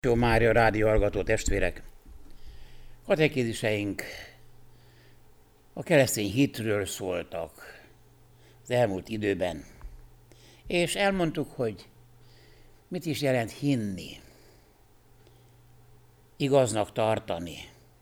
Jó Mária rádió hallgató testvérek! Katekéziseink a keresztény hitről szóltak az elmúlt időben, és elmondtuk, hogy mit is jelent hinni, igaznak tartani,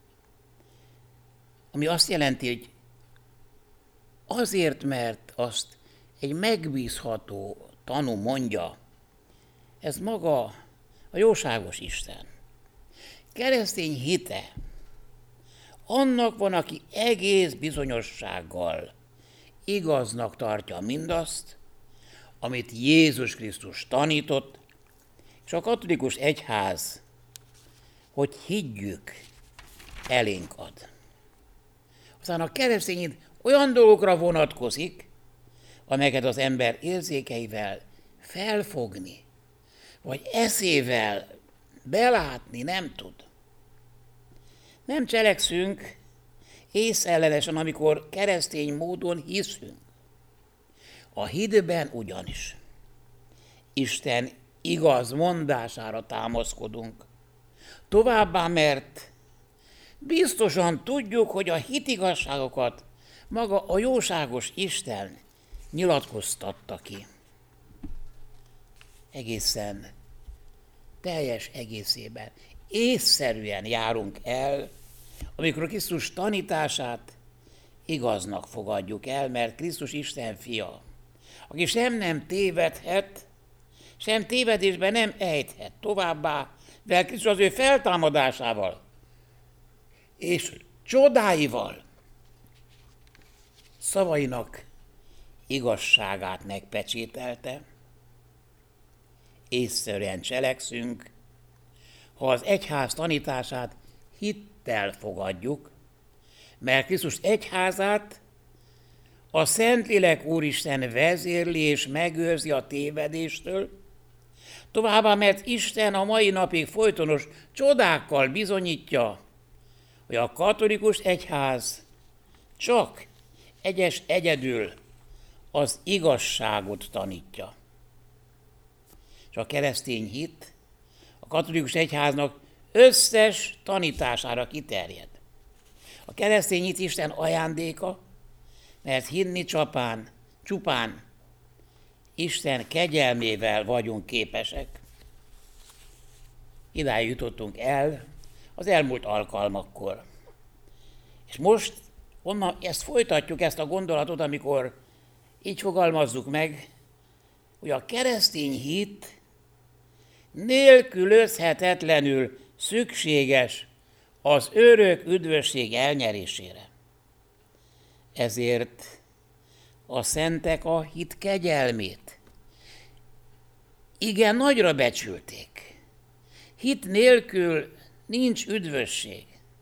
ami azt jelenti, hogy azért, mert azt egy megbízható tanú mondja, ez maga a jóságos Isten. Keresztény hite annak van, aki egész bizonyossággal igaznak tartja mindazt, amit Jézus Krisztus tanított, és a katolikus egyház, hogy higgyük, elénk ad. Aztán a keresztény hit olyan dolgokra vonatkozik, amelyeket az ember érzékeivel felfogni, vagy eszével belátni nem tud. Nem cselekszünk észellenesen, amikor keresztény módon hiszünk. A hitben ugyanis Isten igaz mondására támaszkodunk. Továbbá, mert biztosan tudjuk, hogy a hitigazságokat maga a jóságos Isten nyilatkoztatta ki. Egészen teljes egészében észszerűen járunk el, amikor Krisztus tanítását igaznak fogadjuk el, mert Krisztus Isten fia, aki sem nem tévedhet, sem tévedésben nem ejthet. Továbbá, mivel Krisztus az ő feltámadásával és csodáival szavainak igazságát megpecsételte, észszerűen cselekszünk, ha az egyház tanítását hittel fogadjuk, mert Krisztus egyházát a Szentlélek Úristen vezérli és megőrzi a tévedéstől, továbbá, mert Isten a mai napig folytonos csodákkal bizonyítja, hogy a katolikus egyház csak egyedül az igazságot tanítja. És a keresztény hit a katolikus egyháznak összes tanítására kiterjed. A keresztény hit Isten ajándéka, mert hinni csupán Isten kegyelmével vagyunk képesek. Idáig jutottunk el az elmúlt alkalmakkor. És most onnan ezt folytatjuk, ezt a gondolatot, amikor így fogalmazzuk meg, hogy a keresztény hit nélkülözhetetlenül szükséges az örök üdvösség elnyerésére. Ezért a szentek a hit kegyelmét igen nagyra becsülték. Hit nélkül nincs üdvösség.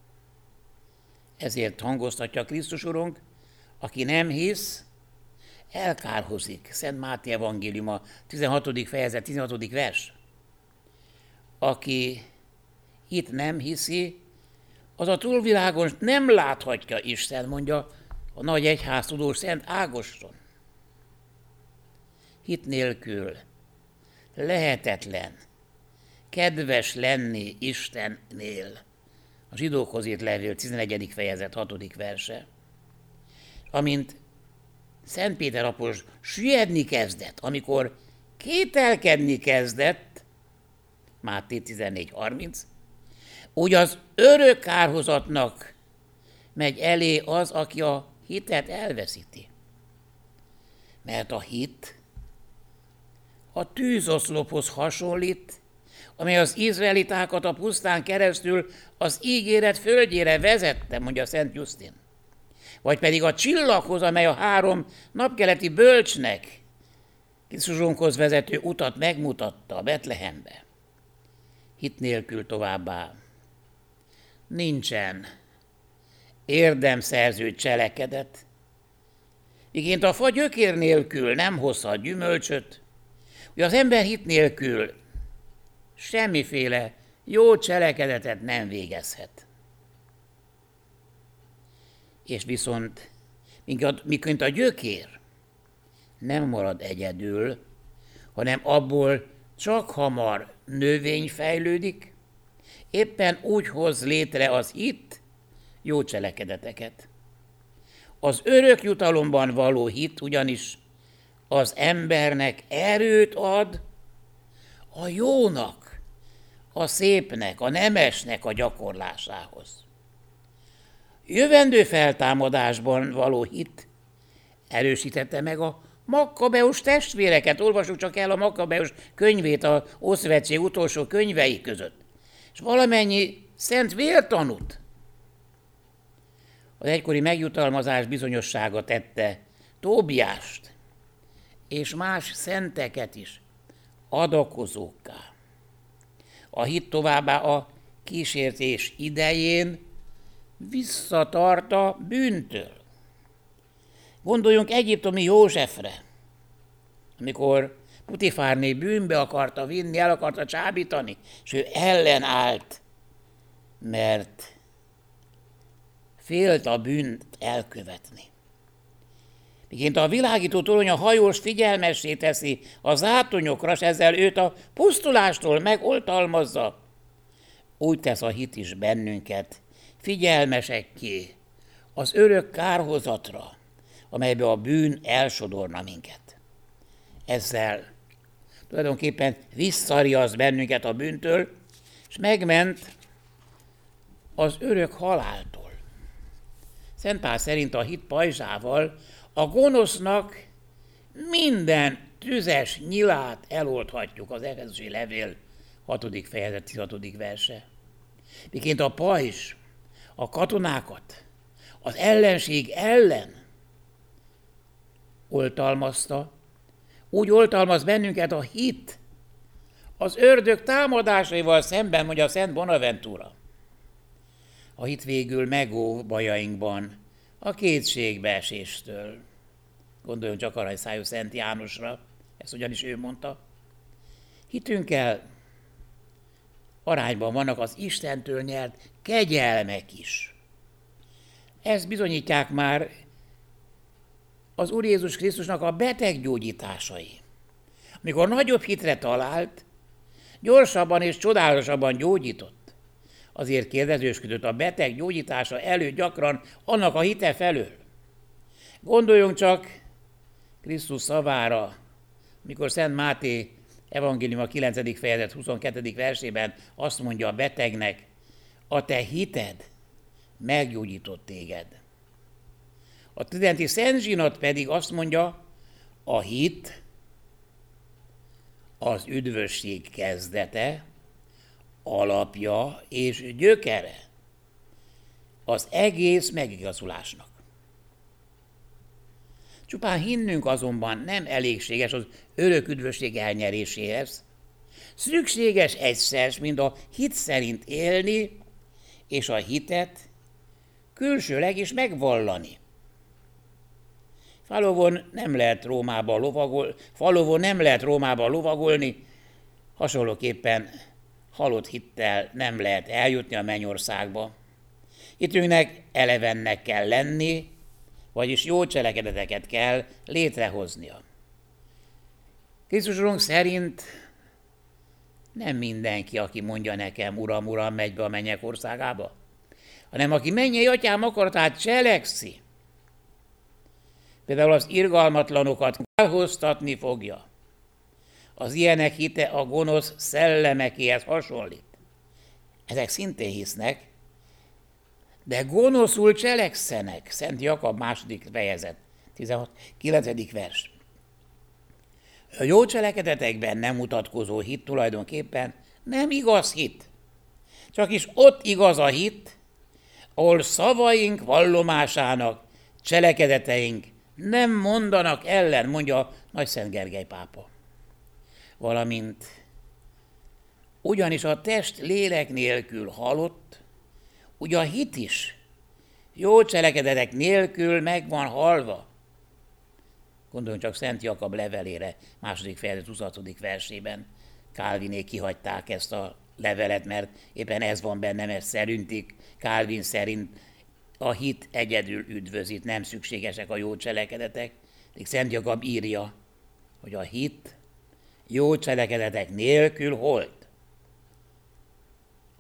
Ezért hangoztatja Krisztus Urunk, aki nem hisz, elkárhozik. Szent Máté evangéliuma 16. fejezet 16. vers. Aki itt nem hiszi, az a túlvilágon nem láthatja Isten, mondja a nagy egyháztudós Szent Ágoston. Hit nélkül lehetetlen kedves lenni Istennél. A Zsidókhoz írt levél 11. fejezet 6. verse. Amint Szent Péter apostol süllyedni kezdett, amikor kételkedni kezdett, Máté 14.30, úgy az örök kárhozatnak megy elé az, aki a hitet elveszíti. Mert a hit a tűzoszlophoz hasonlít, amely az izraelitákat a pusztán keresztül az ígéret földjére vezette, mondja Szent Justin. Vagy pedig a csillaghoz, amely a 3 napkeleti bölcsnek Krisztusunkhoz vezető utat megmutatta a Betlehembe. Hit nélkül továbbá nincsen érdemszerző cselekedet, miként a fa gyökér nélkül nem hozhat gyümölcsöt, hogy az ember hit nélkül semmiféle jó cselekedetet nem végezhet. És viszont, miként a gyökér nem marad egyedül, hanem abból csak hamar növény fejlődik, éppen úgy hoz létre az hit jó cselekedeteket. Az örök jutalomban való hit ugyanis az embernek erőt ad a jónak, a szépnek, a nemesnek a gyakorlásához. Jövendő feltámadásban való hit erősítette meg a Makkabeus testvéreket. Olvassuk csak el a Makkabeus könyvét az Ószövetség utolsó könyvei között. És valamennyi szent vértanút. Az egykori megjutalmazás bizonyossága tette Tóbiást és más szenteket is adakozókká. A hit továbbá a kísértés idején visszatart a bűntől. Gondoljunk egyiptomi Józsefre, amikor Putifárné bűnbe akarta vinni, el akarta csábítani, és ő ellenállt, mert félt a bűnt elkövetni. Miként a világító torony a hajós figyelmessé teszi a zátonyokra, és ezzel őt a pusztulástól megoltalmazza, úgy tesz a hit is bennünket figyelmesekké az örök kárhozatra, amelybe a bűn elsodorna minket. Ezzel tulajdonképpen visszariaszt bennünket a bűntől, és megment az örök haláltól. Szent Pál szerint a hit pajzsával a gonosznak minden tüzes nyilát eloldhatjuk, az Efezusi levél 6. fejezet 16. verse. Miként a pajzs a katonákat az ellenség ellen oltalmazta, úgy oltalmaz bennünket a hit az ördög támadásaival szemben, mondja a Szent Bonaventura. A hit végül megóv bajainkban a kétségbeeséstől. Gondoljunk csak arra, hogy szájú Szent Jánosra, ezt ugyanis ő mondta. Hitünkkel arányban vannak az Istentől nyert kegyelmek is. Ezt bizonyítják már az Úr Jézus Krisztusnak a beteggyógyításai. Amikor nagyobb hitre talált, gyorsabban és csodálatosabban gyógyított. Azért kérdezősködött a beteg gyógyítása előtt gyakran annak a hite felől. Gondoljunk csak Krisztus szavára, mikor Szent Máté evangélium a 9. fejezet 22. versében azt mondja a betegnek, a te hited meggyógyított téged. A tridenti Szent Zsinat pedig azt mondja, a hit az üdvösség kezdete, alapja és gyökere az egész megigazulásnak. Csupán hinnünk azonban nem elégséges az örök üdvösség elnyeréséhez. Szükséges egyszer, mind a hit szerint élni, és a hitet külsőleg is megvallani. Falovon nem lehet Rómába lovagolni, hasonlóképpen halott hittel nem lehet eljutni a mennyországba. Hitünknek elevennek kell lenni, vagyis jó cselekedeteket kell létrehoznia. Krisztus Urunk szerint nem mindenki, aki mondja nekem, Uram, Uram, megy be a mennyek országába, hanem aki mennyei atyám akaratát cselekszi. Például az irgalmatlanokat elhoztatni fogja. Az ilyenek hite a gonosz szellemekéhez hasonlít. Ezek szintén hisznek, de gonoszul cselekszenek. Szent Jakab 2. fejezet, 9. vers. A jó cselekedetekben nem mutatkozó hit tulajdonképpen nem igaz hit. Csak is ott igaz a hit, ahol szavaink vallomásának, cselekedeteink nem mondanak ellen, mondja Nagyszent Gergely pápa. Valamint ugyanis a test lélek nélkül halott, ugye a hit is jó cselekedetek nélkül meg van halva. Gondoljunk csak Szent Jakab levelére, 2. fejezet 26. versében. Kálvinék kihagyták ezt a levelet, mert éppen ez van benne, mert szerintük, Kálvin szerint a hit egyedül üdvözít, nem szükségesek a jó cselekedetek. Szent Jakab írja, hogy a hit jó cselekedetek nélkül holt.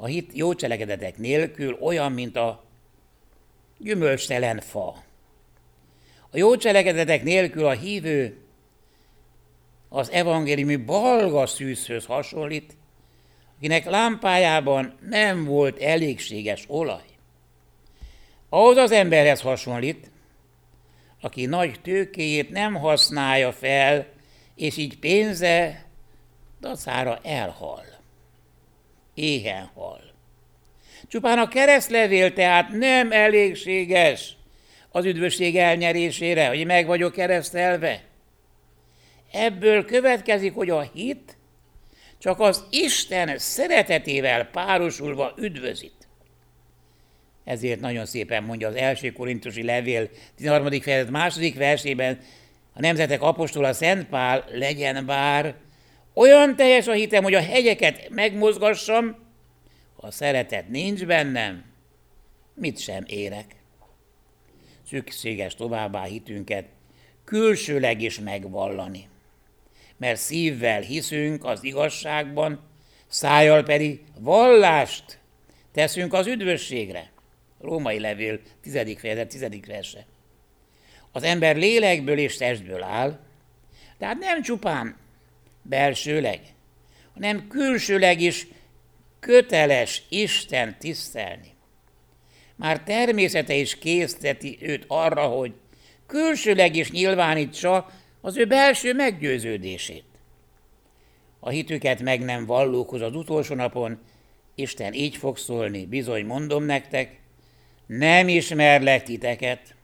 A hit jó cselekedetek nélkül olyan, mint a gyümölcstelen fa. A jó cselekedetek nélkül a hívő az evangéliumi balga szűzhöz hasonlít, akinek lámpájában nem volt elégséges olaj. Ahhoz az emberhez hasonlít, aki nagy tőkéjét nem használja fel, és így pénze dacára elhal. Éhen hal. Csupán a keresztlevél tehát nem elégséges az üdvösség elnyerésére, hogy meg vagyok keresztelve. Ebből következik, hogy a hit csak az Isten szeretetével párosulva üdvözít. Ezért nagyon szépen mondja az első korintusi levél 13. fejezet 2. versében a nemzetek apostola Szent Pál: legyen bár olyan teljes a hitem, hogy a hegyeket megmozgassam, ha a szeretet nincs bennem, mit sem érek. Szükséges továbbá hitünket külsőleg is megvallani, mert szívvel hiszünk az igazságban, szájjal pedig vallást teszünk az üdvösségre. Római levél 10. fejezet 10. verse. Az ember lélekből és testből áll, tehát nem csupán belsőleg, hanem külsőleg is köteles Isten tisztelni. Már természete is készteti őt arra, hogy külsőleg is nyilvánítsa az ő belső meggyőződését. A hitüket meg nem vallókhoz az utolsó napon Isten így fog szólni: bizony mondom nektek, nem ismerlek titeket.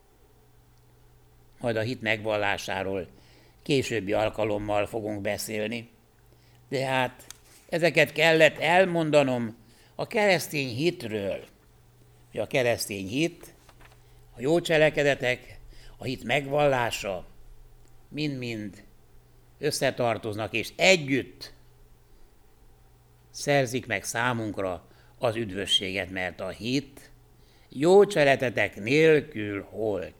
Majd a hit megvallásáról későbbi alkalommal fogunk beszélni. De hát ezeket kellett elmondanom a keresztény hitről. Hogy a keresztény hit, a jó cselekedetek, a hit megvallása mind-mind összetartoznak, és együtt szerzik meg számunkra az üdvösséget, mert a hit jó cselekedetek nélkül holt.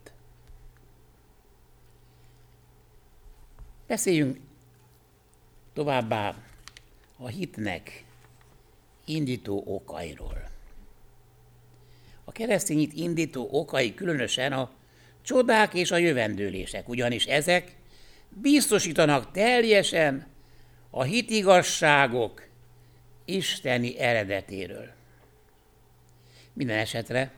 Beszéljünk továbbá a hitnek indító okairól. A keresztény hit indító okai különösen a csodák és a jövendőlések, ugyanis ezek biztosítanak teljesen a hitigazságok isteni eredetéről. Minden esetre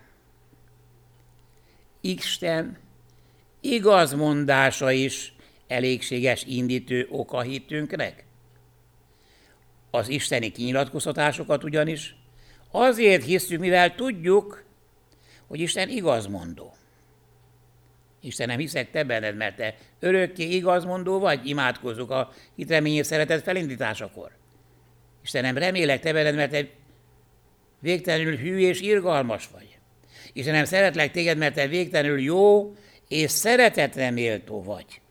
Isten igazmondása is elégséges indítő oka hitünknek. Az isteni kinyilatkoztatásokat ugyanis azért hisszük, mivel tudjuk, hogy Isten igazmondó. Istenem, hiszek te benned, mert te örökké igazmondó vagy, imádkozzuk a hitremény és szeretet felindításakor. Istenem, remélek te benned, mert te végtelenül hű és irgalmas vagy. Istenem, szeretlek téged, mert te végtelenül jó és szeretetre méltó vagy.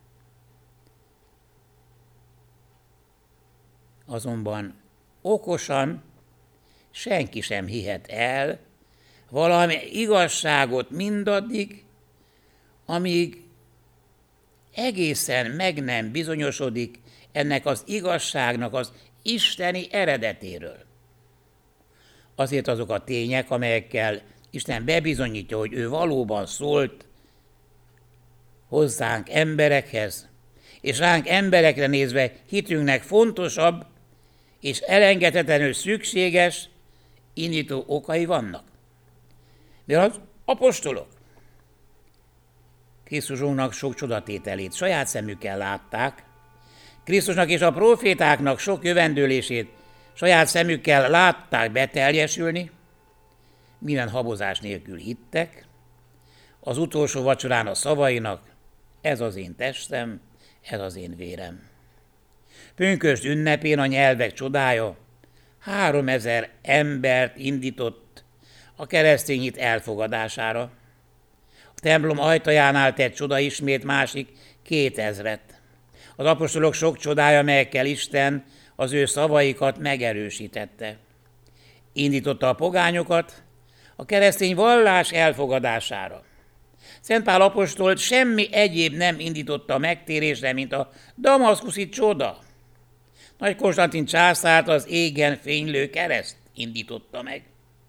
Azonban okosan senki sem hihet el valami igazságot mindaddig, amíg egészen meg nem bizonyosodik ennek az igazságnak az isteni eredetéről. Azért azok a tények, amelyekkel Isten bebizonyítja, hogy ő valóban szólt hozzánk emberekhez, és ránk emberekre nézve hitünknek fontosabb és elengedhetetlenül szükséges indító okai vannak. De az apostolok Krisztusunknak sok csodatételét saját szemükkel látták, Krisztusnak és a profétáknak sok jövendőlését saját szemükkel látták beteljesülni, minden habozás nélkül hittek, az utolsó vacsorán a szavainak: ez az én testem, ez az én vérem. Pünkösd ünnepén a nyelvek csodája 3000 embert indított a keresztény hit elfogadására. A templom ajtajánál tett csoda ismét másik 2000-et. Az apostolok sok csodája, melyekkel Isten az ő szavaikat megerősítette. Indította a pogányokat a keresztény vallás elfogadására. Szent Pál apostolt semmi egyéb nem indította a megtérésre, mint a damaszkuszi csoda. Nagy Konstantin császárt az égen fénylő kereszt indította meg.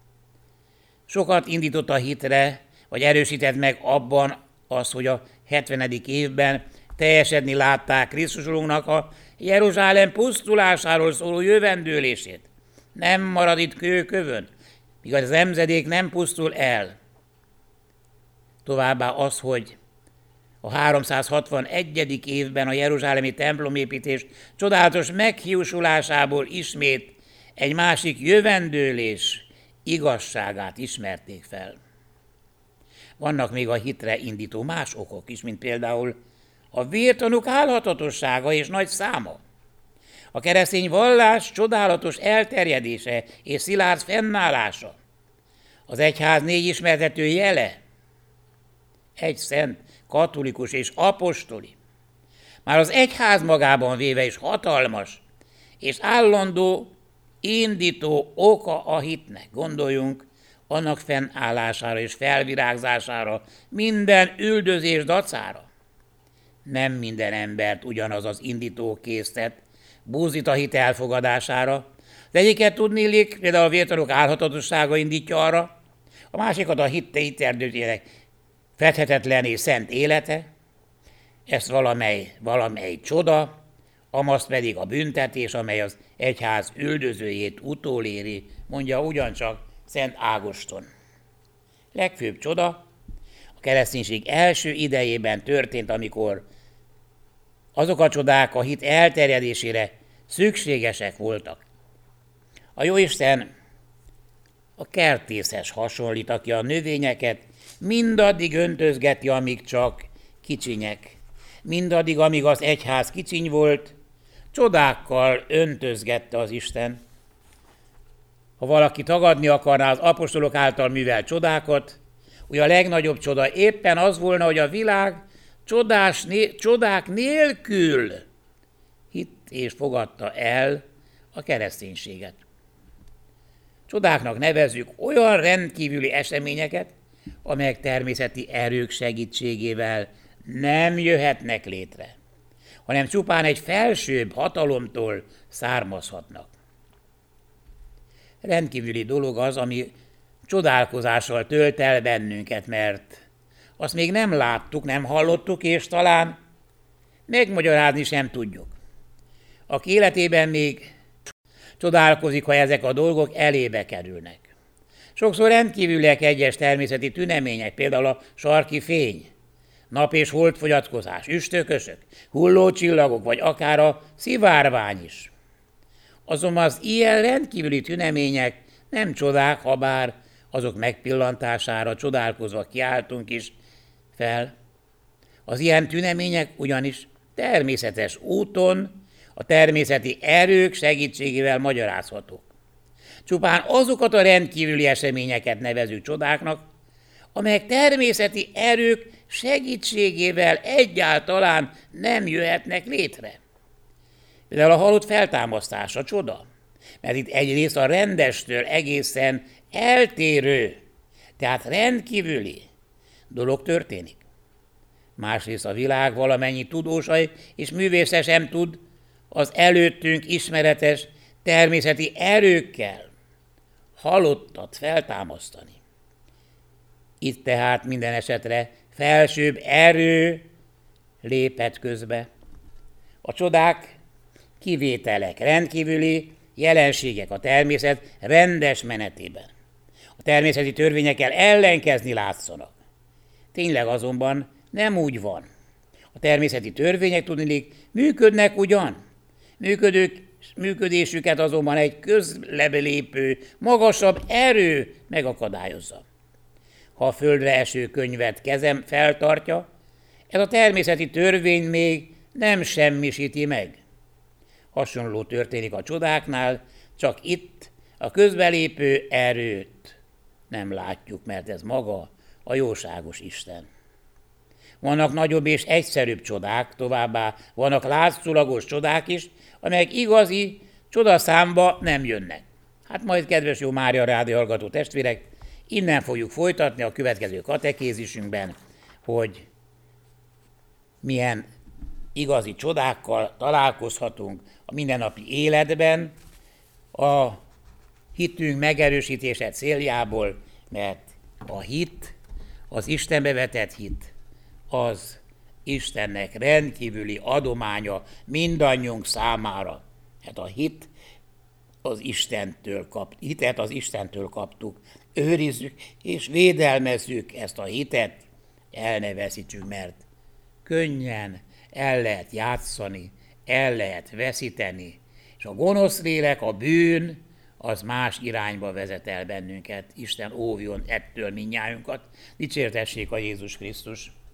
Sokat indított a hitre, vagy erősített meg abban az, hogy a 70. évben teljesedni látták Krisztusunknak a Jeruzsálem pusztulásáról szóló jövendőlését. Nem marad itt kőkövön, míg az nemzedék nem pusztul el. Továbbá az, hogy a 361. évben a jeruzsálemi templomépítés csodálatos meghiúsulásából ismét egy másik jövendőlés igazságát ismerték fel. Vannak még a hitre indító más okok is, mint például a vértanúk álhatatossága és nagy száma, a keresztény vallás csodálatos elterjedése és szilárd fennállása, az egyház 4 ismertető jele, egy szent, katolikus és apostoli. Már az egyház magában véve is hatalmas és állandó indító oka a hitnek. Gondoljunk annak fennállására és felvirágzására, minden üldözés dacára. Nem minden embert ugyanaz az indító késztet, buzdít a hit elfogadására. Az egyiket tudniillik, például a vértanúk álhatatossága indítja arra, a másikat a hitterdőjének fedhetetlen és szent élete, ezt valamely csoda, amazt pedig a büntetés, amely az egyház üldözőjét utoléri, mondja ugyancsak Szent Ágoston. Legfőbb csoda a kereszténység első idejében történt, amikor azok a csodák a hit elterjedésére szükségesek voltak. A Jóisten a kertészes hasonlít, aki a növényeket mindaddig öntözgeti, amíg csak kicsinyek. Mindaddig, amíg az egyház kicsiny volt, csodákkal öntözgette az Isten. Ha valaki tagadni akarná az apostolok által művelt csodákat, ugye a legnagyobb csoda éppen az volna, hogy a világ csodák nélkül hitt és fogadta el a kereszténységet. Csodáknak nevezzük olyan rendkívüli eseményeket, amelyek természeti erők segítségével nem jöhetnek létre, hanem csupán egy felsőbb hatalomtól származhatnak. Rendkívüli dolog az, ami csodálkozással tölt el bennünket, mert azt még nem láttuk, nem hallottuk, és talán megmagyarázni sem tudjuk. Aki életében még csodálkozik, ha ezek a dolgok elébe kerülnek. Sokszor rendkívüliek egyes természeti tünemények, például a sarki fény, nap- és holdfogyatkozás, üstökösök, hulló csillagok, vagy akár a szivárvány is. Azonban az ilyen rendkívüli tünemények nem csodák, habár azok megpillantására csodálkozva kiáltunk is fel. Az ilyen tünemények ugyanis természetes úton, a természeti erők segítségével magyarázhatók. Csupán azokat a rendkívüli eseményeket nevezünk csodáknak, amelyek természeti erők segítségével egyáltalán nem jöhetnek létre. Például a halott feltámasztása csoda, mert itt egyrészt a rendestől egészen eltérő, tehát rendkívüli dolog történik. Másrészt a világ valamennyi tudósa és művésze sem tud az előttünk ismeretes természeti erőkkel halottat feltámasztani. Itt tehát minden esetre felsőbb erő lépett közbe. A csodák kivételek, rendkívüli jelenségek a természet rendes menetében. A természeti törvényekkel ellenkezni látszanak. Tényleg azonban nem úgy van. A természeti törvények tudniillik működnek ugyan. Működésüket azonban egy közlebelépő, magasabb erő megakadályozza. Ha a földre eső könyvet kezem feltartja, ez a természeti törvény még nem semmisíti meg. Hasonló történik a csodáknál, csak itt a közbelépő erőt nem látjuk, mert ez maga a jóságos Isten. Vannak nagyobb és egyszerűbb csodák, továbbá vannak látszólagos csodák is, amelyek igazi csodaszámba nem jönnek. Hát majd, kedves Jó Mária rádió hallgató testvérek, innen fogjuk folytatni a következő katekézisünkben, hogy milyen igazi csodákkal találkozhatunk a mindennapi életben, a hitünk megerősítése céljából, mert a hit, az Istenbe vetett hit, az Istennek rendkívüli adománya mindannyiunk számára. Hát a hitet az Istentől kaptuk. Őrizzük és védelmezzük ezt a hitet, el ne veszítsük, mert könnyen el lehet játszani, el lehet veszíteni, és a gonosz lélek, a bűn, az más irányba vezet el bennünket. Isten óvjon ettől mindnyájunkat. Dicsértessék a Jézus Krisztus!